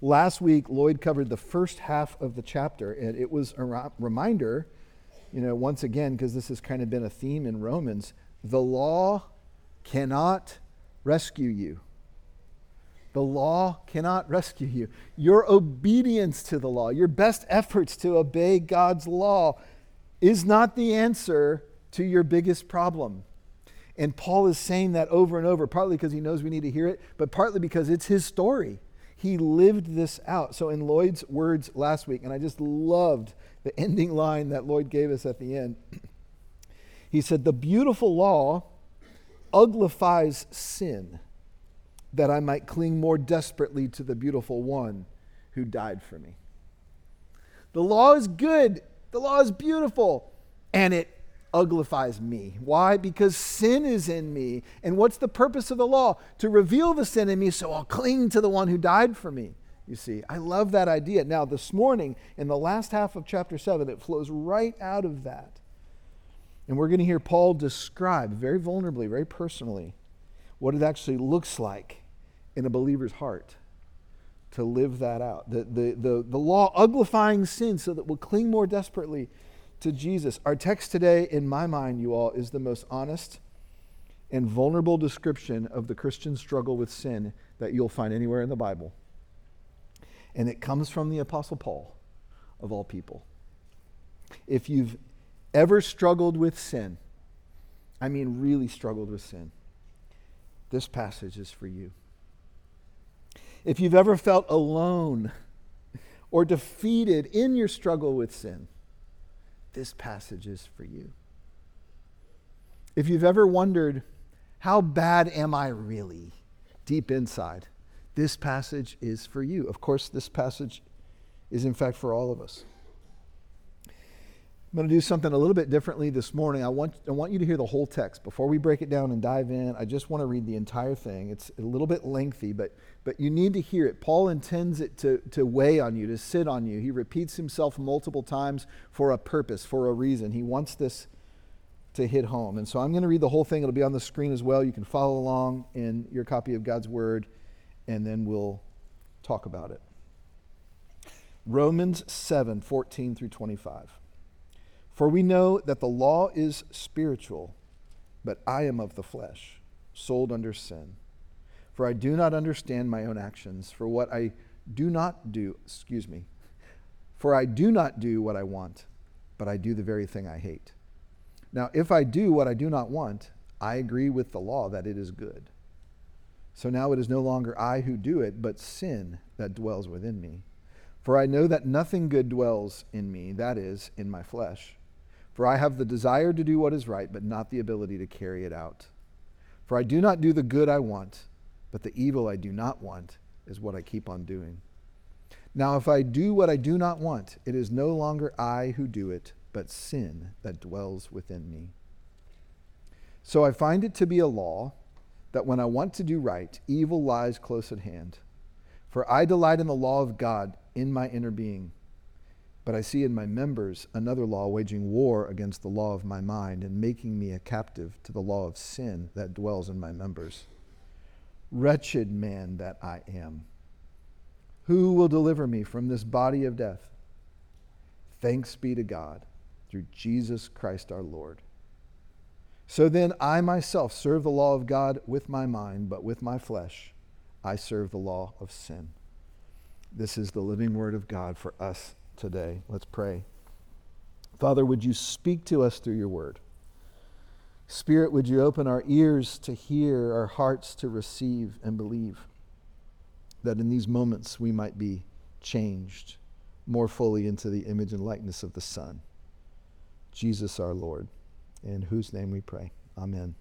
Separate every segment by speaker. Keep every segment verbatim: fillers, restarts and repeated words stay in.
Speaker 1: Last week, Lloyd covered the first half of the chapter, and it was a ra- reminder, you know, once again, because this has kind of been a theme in Romans, the law cannot rescue you. The law cannot rescue you. Your obedience to the law, your best efforts to obey God's law is not the answer to your biggest problem. And Paul is saying that over and over, partly because he knows we need to hear it, but partly because it's his story. He lived this out. So in Lloyd's words last week, and I just loved the ending line that Lloyd gave us at the end, he said, "The beautiful law uglifies sin, that I might cling more desperately to the beautiful one who died for me." The law is good. The law is beautiful. And it uglifies me. Why? Because sin is in me. And what's the purpose of the law? To reveal the sin in me so I'll cling to the one who died for me. You see, I love that idea. Now, this morning, in the last half of chapter seven, it flows right out of that. And we're going to hear Paul describe very vulnerably, very personally, what it actually looks like in a believer's heart to live that out. The, the, the, the law uglifying sin so that we'll cling more desperately to Jesus. Our text today, in my mind, you all, is the most honest and vulnerable description of the Christian struggle with sin that you'll find anywhere in the Bible. And it comes from the Apostle Paul, of all people. If you've ever struggled with sin, I mean really struggled with sin, this passage is for you. If you've ever felt alone or defeated in your struggle with sin, this passage is for you. If you've ever wondered, how bad am I really deep inside, this passage is for you. Of course, this passage is in fact for all of us. I'm going to do something a little bit differently this morning. I want, I want you to hear the whole text. Before we break it down and dive in, I just want to read the entire thing. It's a little bit lengthy, but, but you need to hear it. Paul intends it to, to weigh on you, to sit on you. He repeats himself multiple times for a purpose, for a reason. He wants this to hit home. And so I'm going to read the whole thing. It'll be on the screen as well. You can follow along in your copy of God's Word, and then we'll talk about it. Romans seven, fourteen through twenty-five. For we know that the law is spiritual, but I am of the flesh, sold under sin. For I do not understand my own actions, for what I do not do, excuse me, for I do not do what I want, but I do the very thing I hate. Now, if I do what I do not want, I agree with the law that it is good. So now it is no longer I who do it, but sin that dwells within me. For I know that nothing good dwells in me, that is, in my flesh. For I have the desire to do what is right, but not the ability to carry it out. For I do not do the good I want, but the evil I do not want is what I keep on doing. Now if I do what I do not want, it is no longer I who do it, but sin that dwells within me. So I find it to be a law that when I want to do right, evil lies close at hand. For I delight in the law of God in my inner being. But I see in my members another law waging war against the law of my mind and making me a captive to the law of sin that dwells in my members. Wretched man that I am. Who will deliver me from this body of death? Thanks be to God through Jesus Christ our Lord. So then I myself serve the law of God with my mind, but with my flesh I serve the law of sin. This is the living word of God for us today. Let's pray. Father, would you speak to us through your word? Spirit, would you open our ears to hear, our hearts to receive and believe, that in these moments we might be changed more fully into the image and likeness of the Son, Jesus our Lord, in whose name we pray. Amen.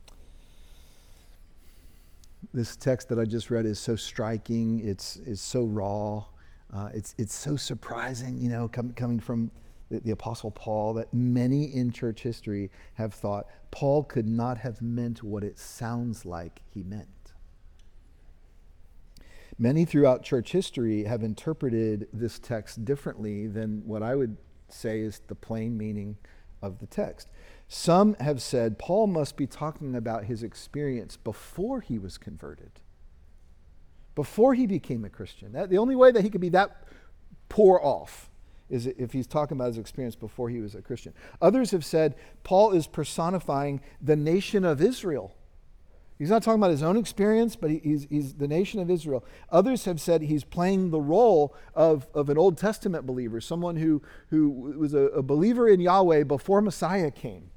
Speaker 1: This text that I just read is so striking. It's, it's so raw. Uh, it's it's so surprising, you know, com- coming from the, the Apostle Paul, that many in church history have thought Paul could not have meant what it sounds like he meant. Many throughout church history have interpreted this text differently than what I would say is the plain meaning of the text. Some have said Paul must be talking about his experience before he was converted, before he became a Christian. That, the only way that he could be that poor off is if he's talking about his experience before he was a Christian. Others have said Paul is personifying the nation of Israel. He's not talking about his own experience, but he, he's, he's the nation of Israel. Others have said he's playing the role of, of an Old Testament believer, someone who, who was a, a believer in Yahweh before Messiah came.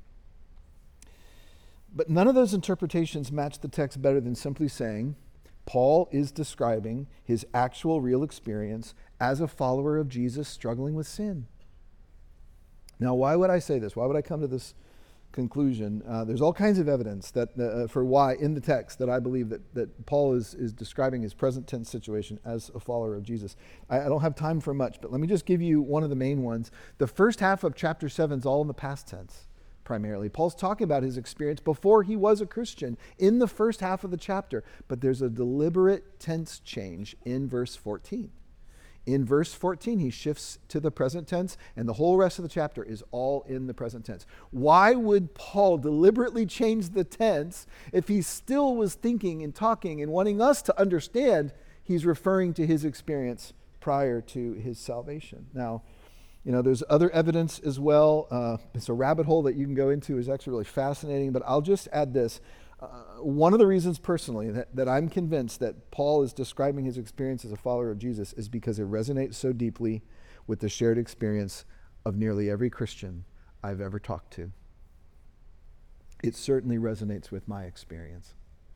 Speaker 1: But none of those interpretations match the text better than simply saying Paul is describing his actual real experience as a follower of Jesus struggling with sin. Now, why would I say this? Why would I come to this conclusion? Uh, there's all kinds of evidence that uh, for why in the text that I believe that, that Paul is, is describing his present tense situation as a follower of Jesus. I, I don't have time for much, but let me just give you one of the main ones. The first half of chapter seven is all in the past tense, primarily. Paul's talking about his experience before he was a Christian in the first half of the chapter, but there's a deliberate tense change in verse fourteen. In verse fourteen, he shifts to the present tense, and the whole rest of the chapter is all in the present tense. Why would Paul deliberately change the tense if he still was thinking and talking and wanting us to understand he's referring to his experience prior to his salvation? Now, you know, there's other evidence as well. Uh, it's a rabbit hole that you can go into. It's actually really fascinating, but I'll just add this. Uh, one of the reasons personally that, that I'm convinced that Paul is describing his experience as a follower of Jesus is because it resonates so deeply with the shared experience of nearly every Christian I've ever talked to. It certainly resonates with my experience.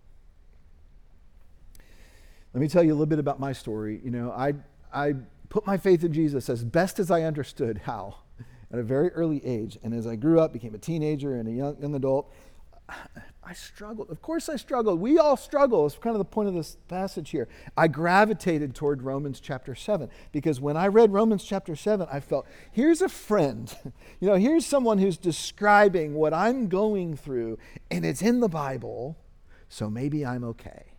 Speaker 1: Let me tell you a little bit about my story. You know, I, I put my faith in Jesus as best as I understood how at a very early age. And as I grew up, became a teenager and a young, young adult, I struggled. Of course I struggled. We all struggle. It's kind of the point of this passage here. I gravitated toward Romans chapter seven because when I read Romans chapter seven, I felt, here's a friend. You know, here's someone who's describing what I'm going through, and it's in the Bible, so maybe I'm okay.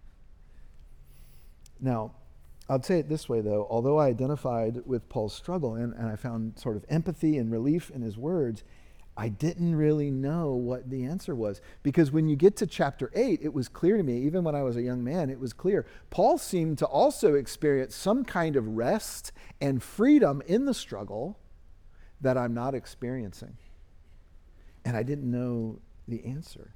Speaker 1: Now, I'll say it this way, though. Although I identified with Paul's struggle and, and I found sort of empathy and relief in his words, I didn't really know what the answer was. Because when you get to chapter eight, it was clear to me, even when I was a young man, it was clear. Paul seemed to also experience some kind of rest and freedom in the struggle that I'm not experiencing. And I didn't know the answer.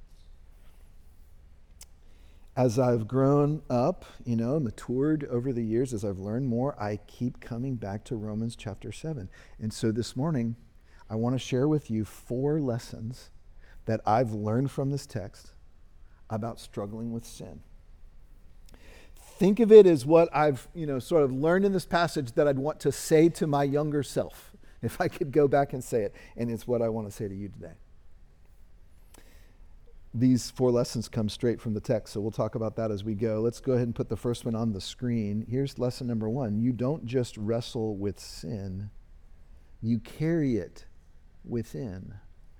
Speaker 1: As I've grown up, you know, matured over the years, as I've learned more, I keep coming back to Romans chapter seven. And so this morning, I want to share with you four lessons that I've learned from this text about struggling with sin. Think of it as what I've, you know, sort of learned in this passage that I'd want to say to my younger self, if I could go back and say it. And it's what I want to say to you today. These four lessons come straight from the text, so we'll talk about that as we go. Let's go ahead and put the first one on the screen. Here's lesson number one. You don't just wrestle with sin, you carry it within.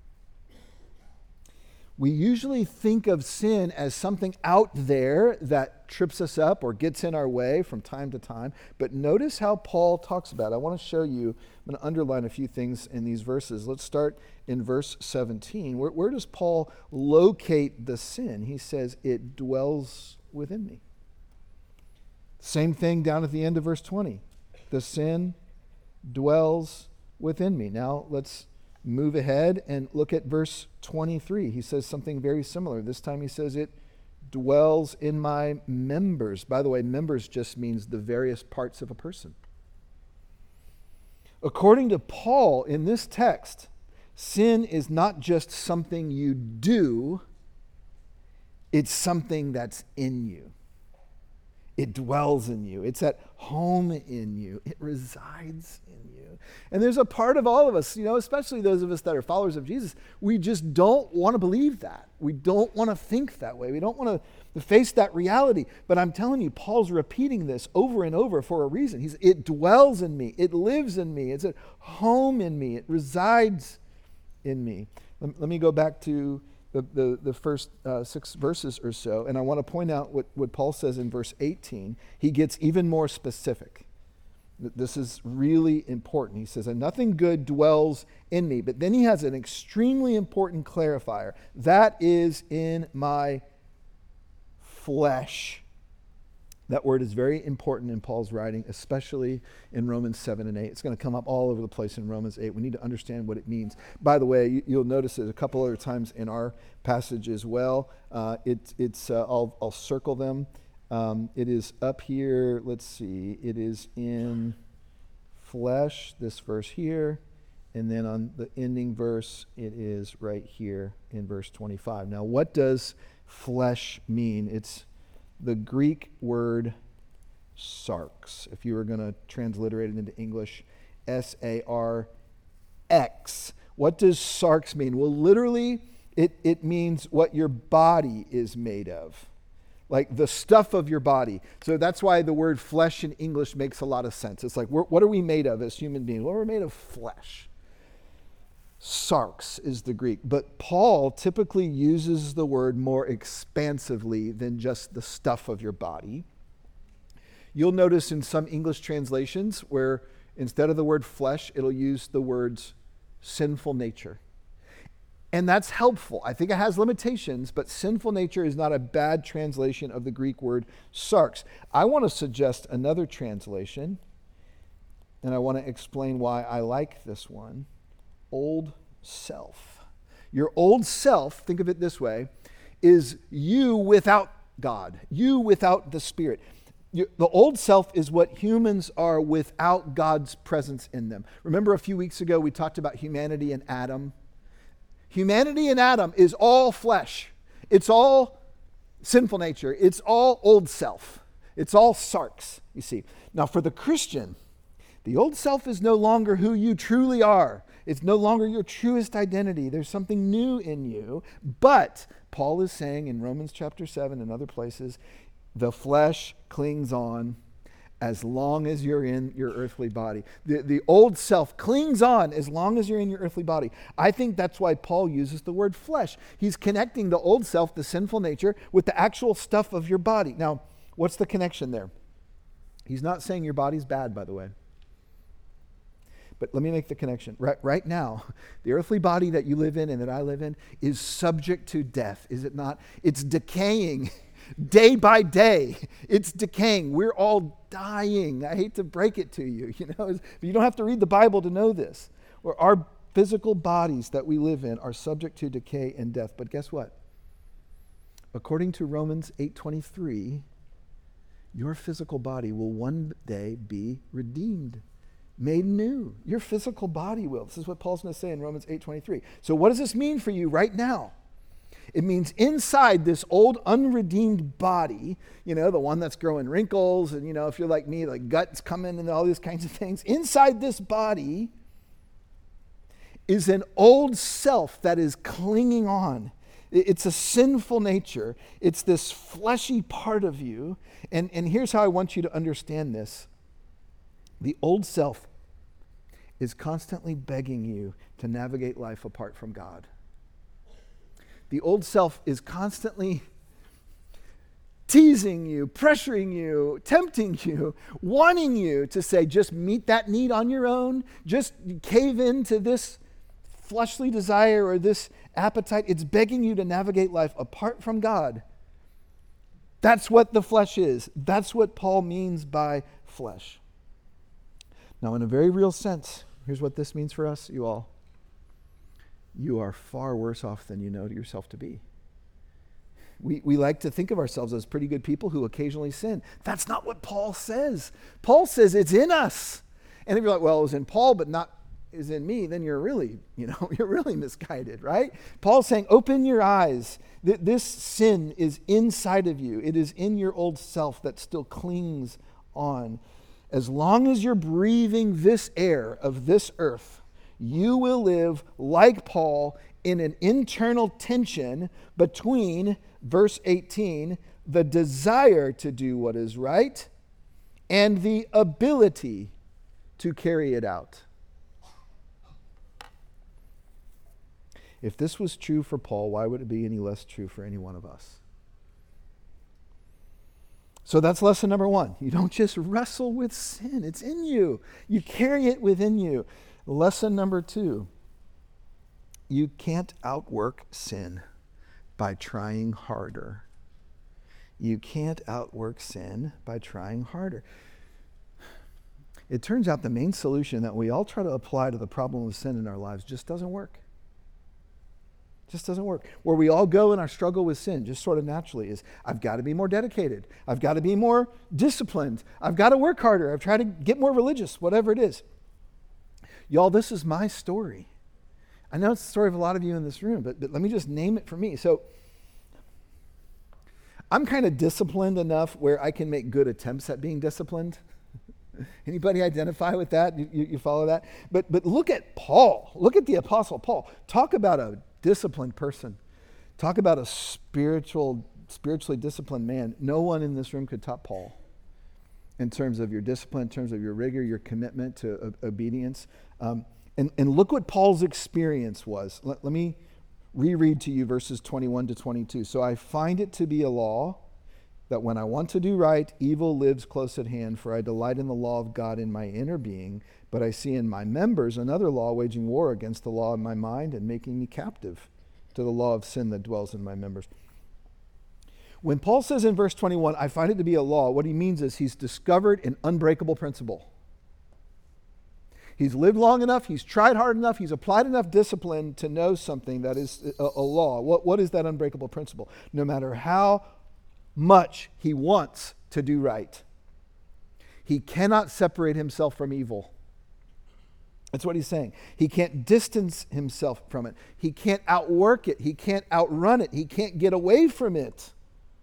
Speaker 1: We usually think of sin as something out there that trips us up or gets in our way from time to time. But notice how Paul talks about it. I want to show you, I'm going to underline a few things in these verses. Let's start in verse seventeen. Where, where does Paul locate the sin? He says, it dwells within me. Same thing down at the end of verse twenty. The sin dwells within me. Now let's move ahead and look at verse twenty-three. He says something very similar. This time he says it dwells in my members. By the way, members just means the various parts of a person. According to Paul, in this text, sin is not just something you do, it's something that's in you. It dwells in you. It's at home in you. It resides in you. And there's a part of all of us, you know, especially those of us that are followers of Jesus, we just don't want to believe that. We don't want to think that way. We don't want to face that reality. But I'm telling you, Paul's repeating this over and over for a reason. He's, it dwells in me. It lives in me. It's at home in me. It resides in me. Let, let me go back to The, the, the first uh, six verses or so, and I want to point out what, what Paul says in verse eighteen. He gets even more specific. This is really important. He says, and nothing good dwells in me. But then he has an extremely important clarifier. That is in my flesh. That word is very important in Paul's writing, especially in Romans seven and eight. It's going to come up all over the place in Romans eight. We need to understand what it means. By the way, you, you'll notice it a couple other times in our passage as well. Uh, it, it's uh, I'll, I'll circle them. Um, it is up here. Let's see. It is in flesh, this verse here. And then on the ending verse, it is right here in verse twenty-five. Now, what does flesh mean? It's the Greek word sarx. If you were going to transliterate it into English, S A R X. What does sarx mean? Well, literally, it, it means what your body is made of. Like the stuff of your body. So that's why the word flesh in English makes a lot of sense. It's like, we're, what are we made of as human beings? Well, we're made of flesh. Sarx is the Greek. But Paul typically uses the word more expansively than just the stuff of your body. You'll notice in some English translations where instead of the word flesh, it'll use the words sinful nature. And that's helpful. I think it has limitations, but sinful nature is not a bad translation of the Greek word sarx. I want to suggest another translation, and I want to explain why I like this one. Old self. Your old self, think of it this way, is you without God, you without the Spirit. You, the old self is what humans are without God's presence in them. Remember a few weeks ago we talked about humanity and Adam? Humanity and Adam is all flesh. It's all sinful nature. It's all old self. It's all sarx, you see. Now for the Christian, the old self is no longer who you truly are. It's no longer your truest identity. There's something new in you. But Paul is saying in Romans chapter seven and other places, the flesh clings on as long as you're in your earthly body. The, the old self clings on as long as you're in your earthly body. I think that's why Paul uses the word flesh. He's connecting the old self, the sinful nature, with the actual stuff of your body. Now, what's the connection there? He's not saying your body's bad, by the way. But let me make the connection. Right, right now, the earthly body that you live in and that I live in is subject to death, is it not? It's decaying day by day. It's decaying. We're all dying. I hate to break it to you, you know, but you don't have to read the Bible to know this. Or our physical bodies that we live in are subject to decay and death. But guess what? According to Romans eight twenty-three, your physical body will one day be redeemed. Made new. Your physical body will. This is what Paul's going to say in Romans eight twenty-three. So what does this mean for you right now? It means inside this old unredeemed body, you know, the one that's growing wrinkles and, you know, if you're like me, like guts coming and all these kinds of things. Inside this body is an old self that is clinging on. It's a sinful nature. It's this fleshy part of you. And, and here's how I want you to understand this. The old self is constantly begging you to navigate life apart from God. The old self is constantly teasing you, pressuring you, tempting you, wanting you to say, just meet that need on your own, just cave into this fleshly desire or this appetite. It's begging you to navigate life apart from God. That's what the flesh is. That's what Paul means by flesh. Now, in a very real sense, here's what this means for us, you all. You are far worse off than you know yourself to be. We, we like to think of ourselves as pretty good people who occasionally sin. That's not what Paul says. Paul says it's in us. And if you're like, well, it was in Paul, but not is in me, then you're really, you know, you're really misguided, right? Paul's saying, open your eyes. Th- this sin is inside of you. It is in your old self that still clings on. As long as you're breathing this air of this earth, you will live like Paul in an internal tension between, verse eighteen, the desire to do what is right and the ability to carry it out. If this was true for Paul, why would it be any less true for any one of us? So that's lesson number one. You don't just wrestle with sin. It's in you. You carry it within you. Lesson number two. You can't outwork sin by trying harder. You can't outwork sin by trying harder. It turns out the main solution that we all try to apply to the problem of sin in our lives just doesn't work. Just doesn't work. Where we all go in our struggle with sin, just sort of naturally, is I've got to be more dedicated. I've got to be more disciplined. I've got to work harder. I've tried to get more religious, whatever it is. Y'all, this is my story. I know it's the story of a lot of you in this room, but, but let me just name it for me. So I'm kind of disciplined enough where I can make good attempts at being disciplined. Anybody identify with that? You, you, you follow that? But but look at Paul. Look at the Apostle Paul. Talk about a disciplined person. Talk about a spiritual, spiritually disciplined man. No one in this room could top Paul in terms of your discipline, in terms of your rigor, your commitment to o- obedience. Um, and, and look what Paul's experience was. Let, let me reread to you verses twenty-one to twenty-two. So I find it to be a law that when I want to do right, evil lives close at hand, for I delight in the law of God in my inner being, but I see in my members another law waging war against the law of my mind and making me captive to the law of sin that dwells in my members. When Paul says in verse twenty-one, I find it to be a law, what he means is he's discovered an unbreakable principle. He's lived long enough, he's tried hard enough, he's applied enough discipline to know something that is a, a law. What, what is that unbreakable principle? No matter how much he wants to do right, he cannot separate himself from evil. That's what he's saying. He can't distance himself from it. He can't outwork it. He can't outrun it. He can't get away from it.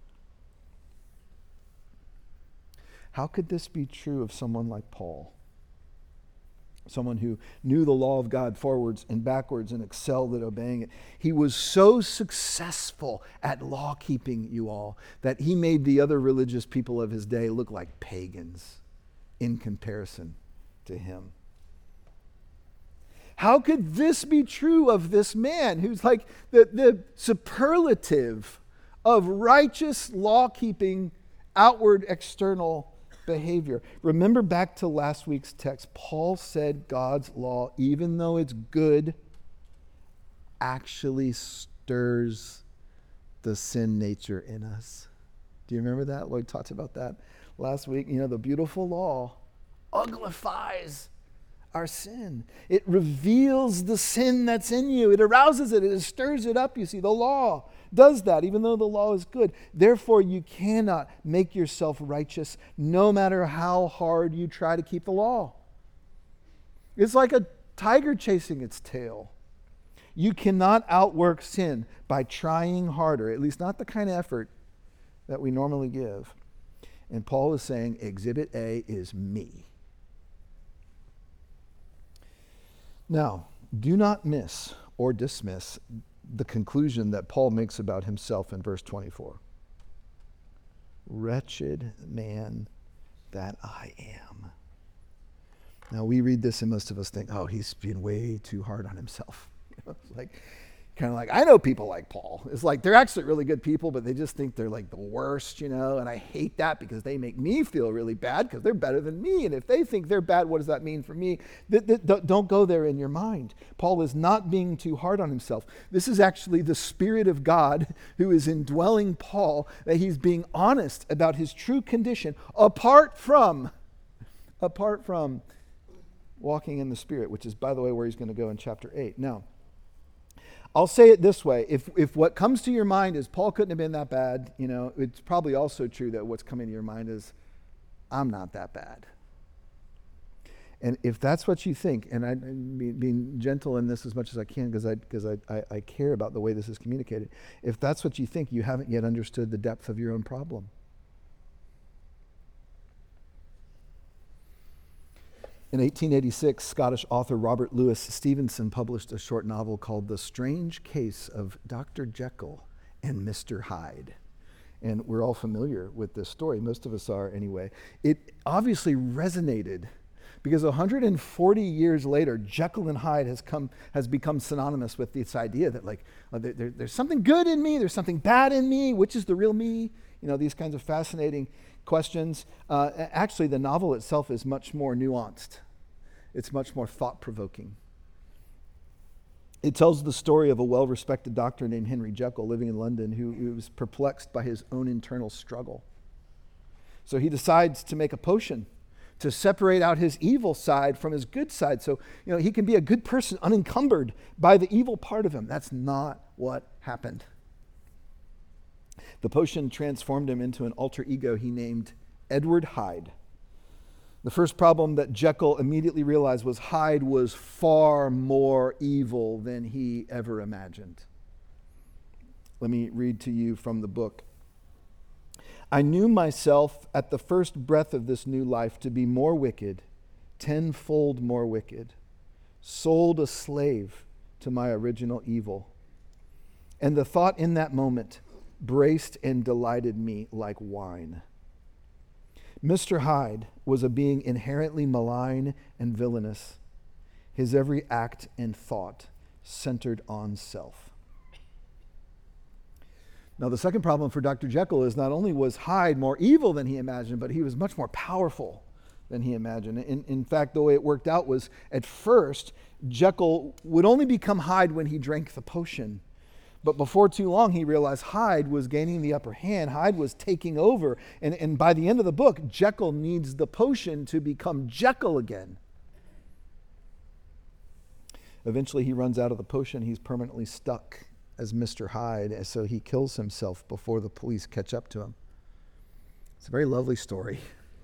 Speaker 1: How could this be true of someone like Paul? Someone who knew the law of God forwards and backwards and excelled at obeying it. He was so successful at law keeping, you all, that he made the other religious people of his day look like pagans in comparison to him. How could this be true of this man who's like the, the superlative of righteous law-keeping, outward, external behavior? Remember back to last week's text. Paul said God's law, even though it's good, actually stirs the sin nature in us. Do you remember that? Lloyd talked about that last week. You know, the beautiful law uglifies our sin. It reveals the sin that's in you. It arouses it. It stirs it up. You see, the law does that, even though the law is good. Therefore, you cannot make yourself righteous no matter how hard you try to keep the law. It's like a tiger chasing its tail. You cannot outwork sin by trying harder, at least not the kind of effort that we normally give. And Paul is saying, Exhibit A is me. Now, do not miss or dismiss the conclusion that Paul makes about himself in verse twenty-four. Wretched man that I am. Now, we read this and most of us think, oh, he's being way too hard on himself. It's like, kind of like, I know people like Paul. It's like they're actually really good people, but they just think they're like the worst, you know, and I hate that because they make me feel really bad because they're better than me. And if they think they're bad, what does that mean for me? Th- th- don't go there in your mind. Paul is not being too hard on himself. This is actually the Spirit of God who is indwelling Paul, that he's being honest about his true condition apart from, apart from walking in the Spirit, which is, by the way, where he's going to go in chapter eight. Now, I'll say it this way. If if what comes to your mind is Paul couldn't have been that bad, you know, it's probably also true that what's coming to your mind is I'm not that bad. And if that's what you think, and I'm being gentle in this as much as I can because I because I, I, I care about the way this is communicated. If that's what you think, you haven't yet understood the depth of your own problem. In eighteen eighty-six, Scottish author Robert Louis Stevenson published a short novel called The Strange Case of Doctor Jekyll and Mister Hyde. And we're all familiar with this story. Most of us are anyway. It obviously resonated because one hundred forty years later, Jekyll and Hyde has come has become synonymous with this idea that like uh, there, there, there's something good in me, there's something bad in me, which is the real me? You know, these kinds of fascinating questions. Uh, actually, the novel itself is much more nuanced. It's much more thought-provoking. It tells the story of a well-respected doctor named Henry Jekyll living in London who, who was perplexed by his own internal struggle. So he decides to make a potion to separate out his evil side from his good side so you know he can be a good person unencumbered by the evil part of him. That's not what happened. The potion transformed him into an alter ego he named Edward Hyde. The first problem that Jekyll immediately realized was Hyde was far more evil than he ever imagined. Let me read to you from the book. I knew myself at the first breath of this new life to be more wicked, tenfold more wicked, sold a slave to my original evil. And the thought in that moment braced and delighted me like wine. Mister Hyde was a being inherently malign and villainous, his every act and thought centered on self. Now, the second problem for Doctor Jekyll is not only was Hyde more evil than he imagined, but he was much more powerful than he imagined. In, in fact, the way it worked out was, at first, Jekyll would only become Hyde when he drank the potion. But before too long, he realized Hyde was gaining the upper hand. Hyde was taking over. And, and by the end of the book, Jekyll needs the potion to become Jekyll again. Eventually, he runs out of the potion. He's permanently stuck as Mister Hyde, and so he kills himself before the police catch up to him. It's a very lovely story.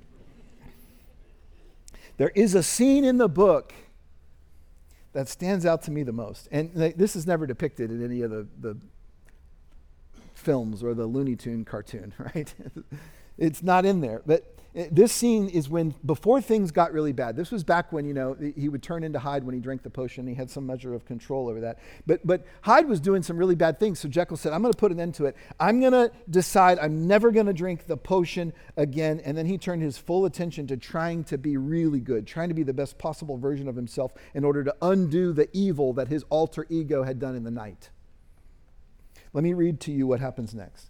Speaker 1: There is a scene in the book that stands out to me the most. And this is never depicted in any of the, the films or the Looney Tune cartoon, right? It's not in there. But this scene is when, before things got really bad. This was back when, you know, he would turn into Hyde when he drank the potion. He had some measure of control over that. But but Hyde was doing some really bad things. So Jekyll said, I'm going to put an end to it. I'm going to decide I'm never going to drink the potion again. And then he turned his full attention to trying to be really good, trying to be the best possible version of himself in order to undo the evil that his alter ego had done in the night. Let me read to you what happens next.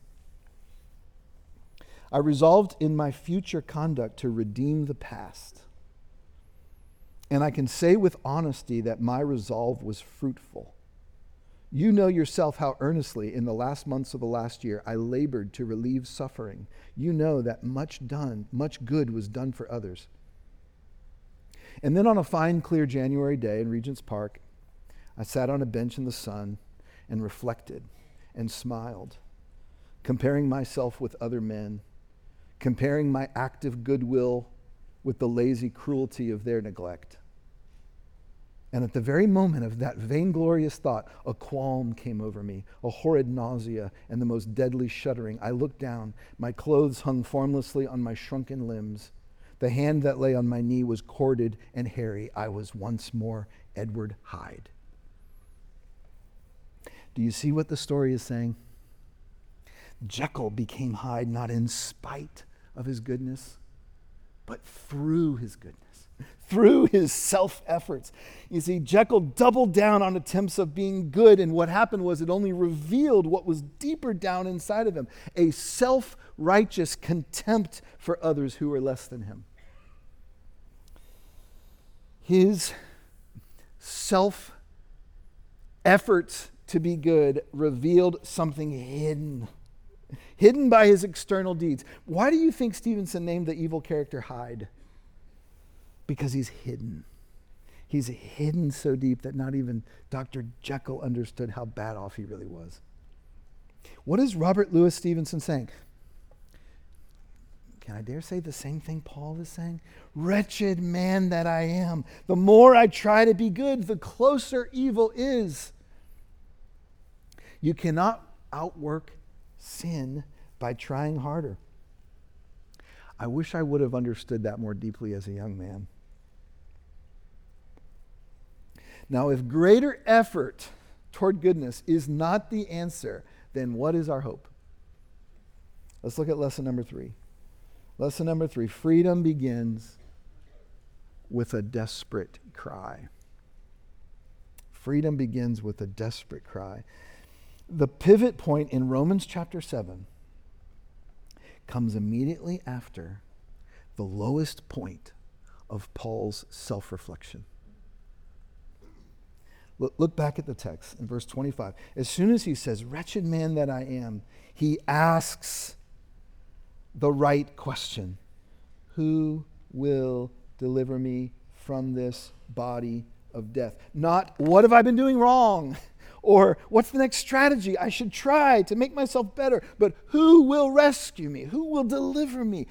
Speaker 1: I resolved in my future conduct to redeem the past. And I can say with honesty that my resolve was fruitful. You know yourself how earnestly in the last months of the last year I labored to relieve suffering. You know that much done, much good was done for others. And then on a fine, clear January day in Regent's Park, I sat on a bench in the sun and reflected and smiled, comparing myself with other men, comparing my active goodwill with the lazy cruelty of their neglect. And at the very moment of that vainglorious thought, a qualm came over me, a horrid nausea and the most deadly shuddering. I looked down. My clothes hung formlessly on my shrunken limbs. The hand that lay on my knee was corded and hairy. I was once more Edward Hyde. Do you see what the story is saying? Jekyll became Hyde not in spite of his goodness, but through his goodness, through his self-efforts. You see, Jekyll doubled down on attempts of being good, and what happened was it only revealed what was deeper down inside of him, a self-righteous contempt for others who were less than him. His self-efforts to be good revealed something hidden. Hidden by his external deeds. Why do you think Stevenson named the evil character Hyde? Because he's hidden. He's hidden so deep that not even Doctor Jekyll understood how bad off he really was. What is Robert Louis Stevenson saying? Can I dare say the same thing Paul is saying? Wretched man that I am. The more I try to be good, the closer evil is. You cannot outwork sin by trying harder. I wish I would have understood that more deeply as a young man. Now, if greater effort toward goodness is not the answer, then what is our hope? Let's look at lesson number three. Lesson number three, freedom begins with a desperate cry. Freedom begins with a desperate cry. The pivot point in Romans chapter seven comes immediately after the lowest point of Paul's self-reflection. Look, look back at the text in verse twenty-five. As soon as he says, wretched man that I am, he asks the right question. Who will deliver me from this body of death? Not, what have I been doing wrong? Or what's the next strategy I should try to make myself better? But who will rescue me? Who will deliver me?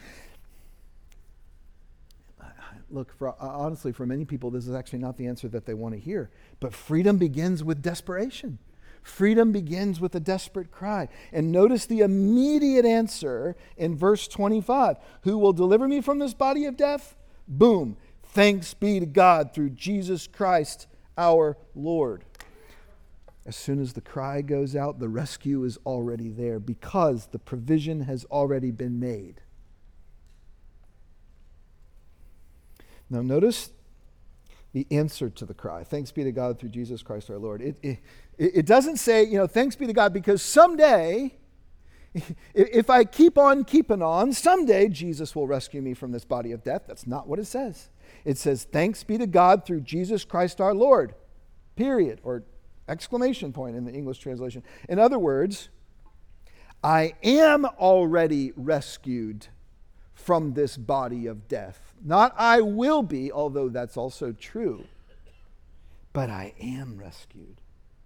Speaker 1: Look, for, honestly, for many people, this is actually not the answer that they want to hear. But freedom begins with desperation. Freedom begins with a desperate cry. And notice the immediate answer in verse twenty-five. Who will deliver me from this body of death? Boom. Thanks be to God through Jesus Christ our Lord. As soon as the cry goes out, the rescue is already there because the provision has already been made. Now notice the answer to the cry. Thanks be to God through Jesus Christ our Lord. It, it, it doesn't say, you know, thanks be to God because someday, if I keep on keeping on, someday Jesus will rescue me from this body of death. That's not what it says. It says, thanks be to God through Jesus Christ our Lord, period, or exclamation point in the English translation. In other words, I am already rescued from this body of death. Not I will be, although that's also true, but I am rescued.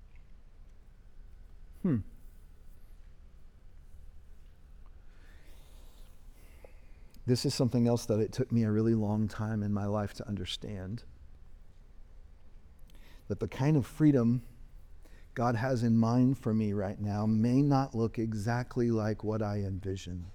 Speaker 1: Hmm. This is something else that it took me a really long time in my life to understand. That the kind of freedom God has in mind for me right now may not look exactly like what I envisioned.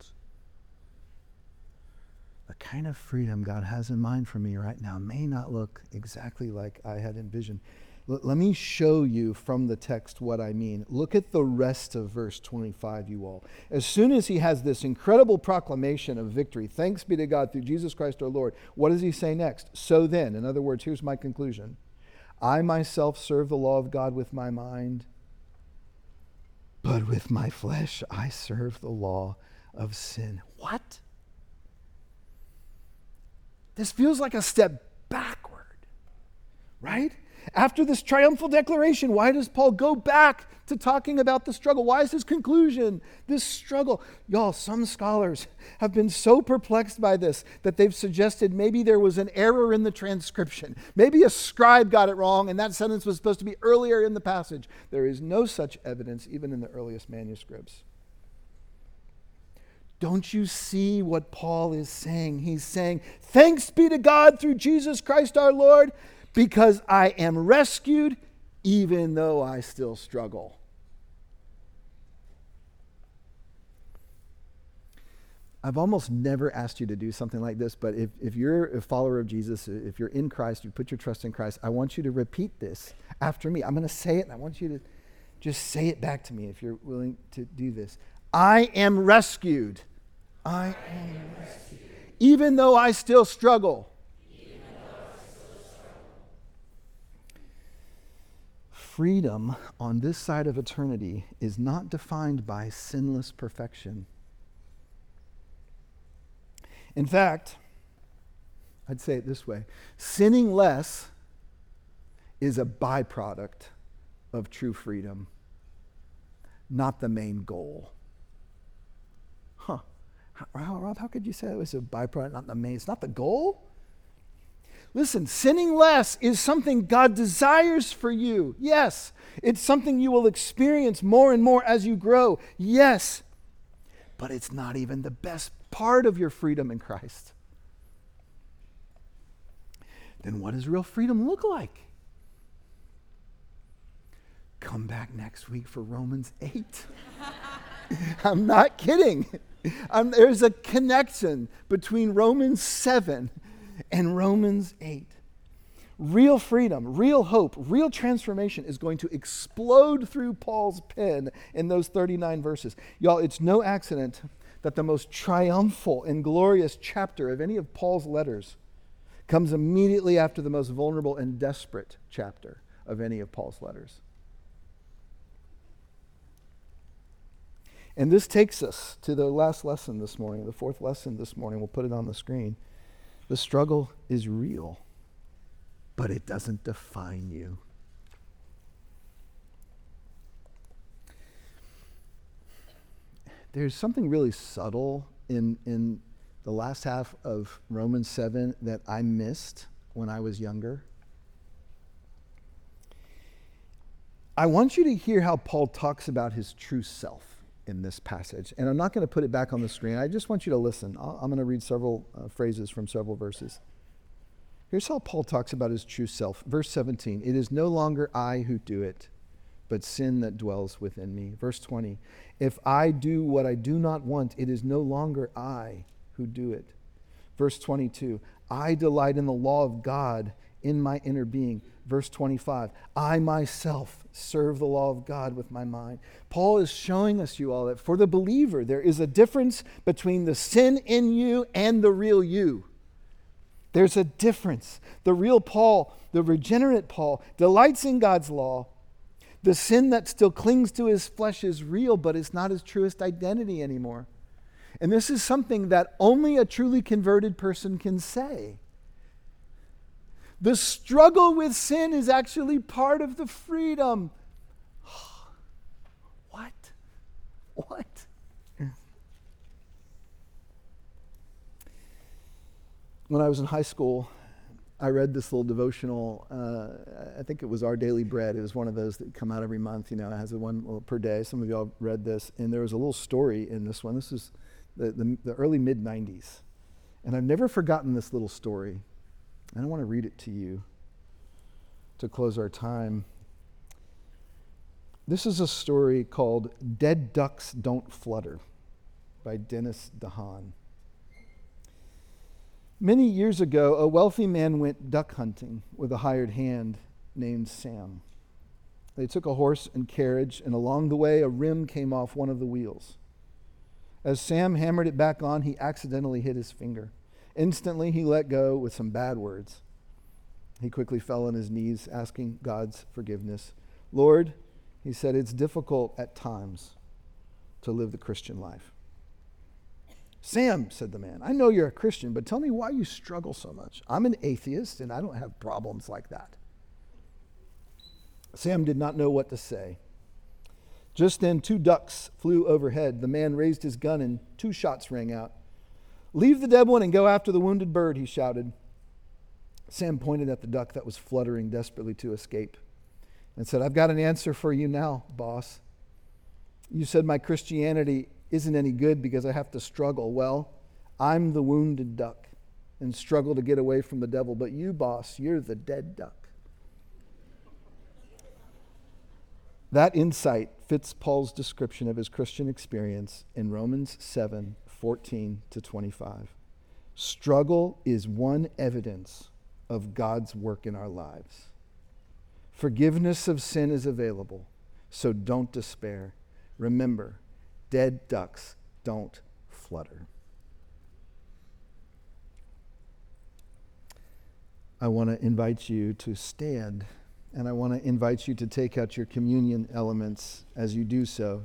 Speaker 1: The kind of freedom God has in mind for me right now may not look exactly like I had envisioned. L- let me show you from the text what I mean. Look at the rest of verse twenty-five, you all. As soon as he has this incredible proclamation of victory, thanks be to God through Jesus Christ our Lord, what does he say next? So then, in other words, here's my conclusion. I myself serve the law of God with my mind, but with my flesh I serve the law of sin. What? This feels like a step backward, right? After this triumphal declaration, why does Paul go back to talking about the struggle? Why is his conclusion this struggle? Y'all, some scholars have been so perplexed by this that they've suggested maybe there was an error in the transcription. Maybe a scribe got it wrong and that sentence was supposed to be earlier in the passage. There is no such evidence even in the earliest manuscripts. Don't you see what Paul is saying? He's saying, thanks be to God through Jesus Christ our Lord, because I am rescued even though I still struggle. I've almost never asked you to do something like this, but if, if you're a follower of Jesus, if you're in Christ, you put your trust in Christ, I want you to repeat this after me. I'm going to say it, and I want you to just say it back to me if you're willing to do this. I am rescued. I am rescued. Even though I still struggle. Even though I still struggle. Freedom on this side of eternity is not defined by sinless perfection. In fact, I'd say it this way. Sinning less is a byproduct of true freedom, not the main goal. Huh. Rob, how could you say it was a byproduct, not the main? It's not the goal? Listen, sinning less is something God desires for you. Yes. It's something you will experience more and more as you grow. Yes. But it's not even the best part of your freedom in Christ. Then what does real freedom look like? Come back next week for Romans eight. I'm not kidding. Um, there's a connection between Romans seven and Romans eight. Real freedom, real hope, real transformation is going to explode through Paul's pen in those thirty-nine verses. Y'all, it's no accident that the most triumphal and glorious chapter of any of Paul's letters comes immediately after the most vulnerable and desperate chapter of any of Paul's letters. And this takes us to the last lesson this morning, the fourth lesson this morning. We'll put it on the screen. The struggle is real, but it doesn't define you. there's something really subtle in, in the last half of Romans seven that I missed when I was younger. I want you to hear how Paul talks about his true self in this passage. And I'm not going to put it back on the screen. I just want you to listen. I'll, I'm going to read several uh, phrases from several verses. Here's how Paul talks about his true self. Verse seventeen, it is no longer I who do it, but sin that dwells within me. Verse twenty, if I do what I do not want, it is no longer I who do it. Verse twenty-two, I delight in the law of God in my inner being. Verse twenty-five, I myself serve the law of God with my mind. Paul is showing us, you all, that for the believer, there is a difference between the sin in you and the real you. There's a difference. The real Paul, the regenerate Paul, delights in God's law. The sin that still clings to his flesh is real, but it's not his truest identity anymore. And this is something that only a truly converted person can say. The struggle with sin is actually part of the freedom. What? What? When I was in high school, I read this little devotional. Uh, I think it was Our Daily Bread. It was one of those that come out every month. You know, it has a one per day. Some of y'all read this. And there was a little story in this one. This is the, the, the early mid nineties. And I've never forgotten this little story. And I want to read it to you to close our time. This is a story called Dead Ducks Don't Flutter by Dennis DeHaan. Many years ago, a wealthy man went duck hunting with a hired hand named Sam. They took a horse and carriage, and along the way, a rim came off one of the wheels. As Sam hammered it back on, he accidentally hit his finger. Instantly, he let go with some bad words. He quickly fell on his knees, asking God's forgiveness. Lord, he said, it's difficult at times to live the Christian life. Sam, said the man, I know you're a Christian, but tell me why you struggle so much. I'm an atheist, and I don't have problems like that. Sam did not know what to say. Just then, two ducks flew overhead. The man raised his gun, and two shots rang out. Leave the dead one and go after the wounded bird, he shouted. Sam pointed at the duck that was fluttering desperately to escape and said, I've got an answer for you now, boss. You said my Christianity isn't any good because I have to struggle. Well, I'm the wounded duck and struggle to get away from the devil. But you, boss, you're the dead duck. That insight fits Paul's description of his Christian experience in Romans seven, fourteen to twenty-five. Struggle is one evidence of God's work in our lives. Forgiveness of sin is available, so don't despair. Remember, dead ducks don't flutter. I want to invite you to stand, and I want to invite you to take out your communion elements as you do so.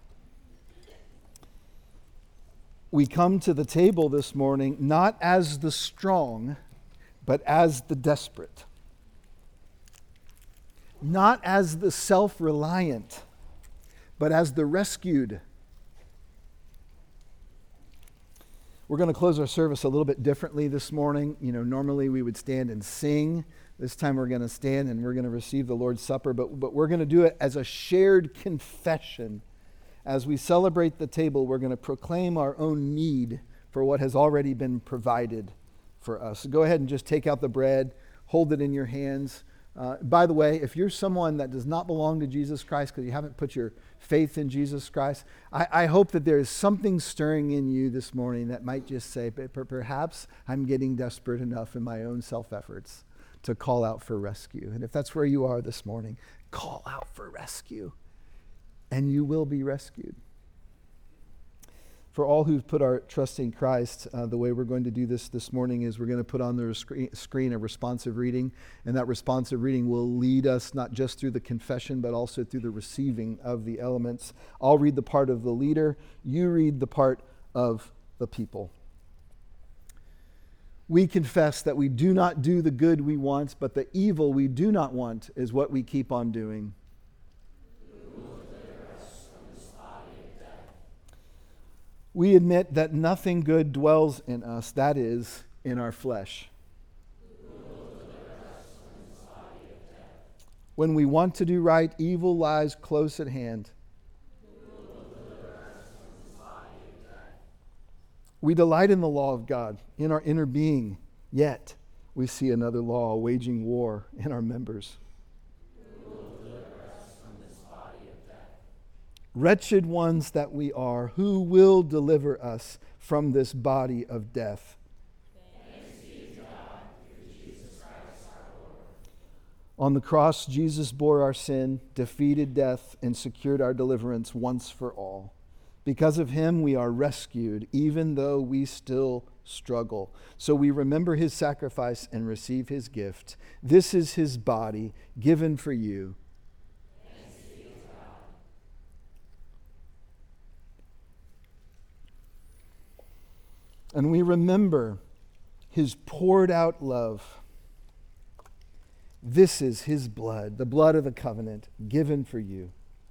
Speaker 1: We come to the table this morning not as the strong, but as the desperate. Not as the self-reliant, but as the rescued. We're going to close our service a little bit differently this morning. You know, normally we would stand and sing. This time we're going to stand and we're going to receive the Lord's Supper, but, but we're going to do it as a shared confession. As we celebrate the table, we're going to proclaim our own need for what has already been provided for us. So go ahead and just take out the bread, hold it in your hands. Uh, by the way, if you're someone that does not belong to Jesus Christ because you haven't put your faith in Jesus Christ, I, I hope that there is something stirring in you this morning that might just say, perhaps I'm getting desperate enough in my own self-efforts to call out for rescue. And if that's where you are this morning, call out for rescue, and you will be rescued. For all who've put our trust in Christ, uh, the way we're going to do this this morning is we're going to put on the screen, screen a responsive reading, and that responsive reading will lead us not just through the confession, but also through the receiving of the elements. I'll read the part of the leader. You read the part of the people. We confess that we do not do the good we want, but the evil we do not want is what we keep on doing. We admit that nothing good dwells in us, that is, in our flesh. When we want to do right, evil lies close at hand. We delight in the law of God in our inner being, yet we see another law waging war in our members. Wretched ones that we are, who will deliver us from this body of death?
Speaker 2: Thanks be to God through Jesus Christ our Lord.
Speaker 1: On the cross, Jesus bore our sin, defeated death, and secured our deliverance once for all. Because of him, we are rescued, even though we still struggle. So we remember his sacrifice and receive his gift. This is his body given for you.
Speaker 2: Thanks be to God.
Speaker 1: And we remember his poured out love. This is his blood, the blood of the covenant, given for you.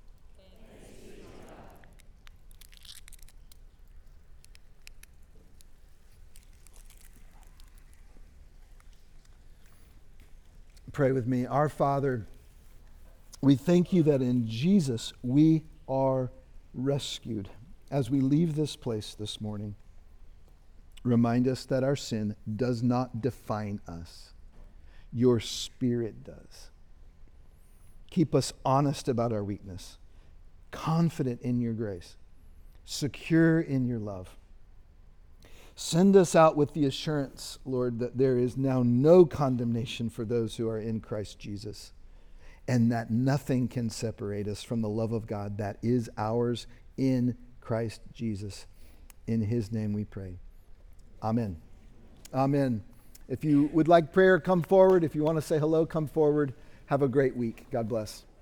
Speaker 1: Pray with me. Our Father, we thank you that in Jesus we are rescued. As we leave this place this morning, remind us that our sin does not define us. Your Spirit does. Keep us honest about our weakness, confident in your grace, secure in your love. Send us out with the assurance, Lord, that there is now no condemnation for those who are in Christ Jesus, and that nothing can separate us from the love of God that is ours in Christ Jesus. In his name we pray. Amen. Amen. If you would like prayer, come forward. If you want to say hello, come forward. Have a great week. God bless.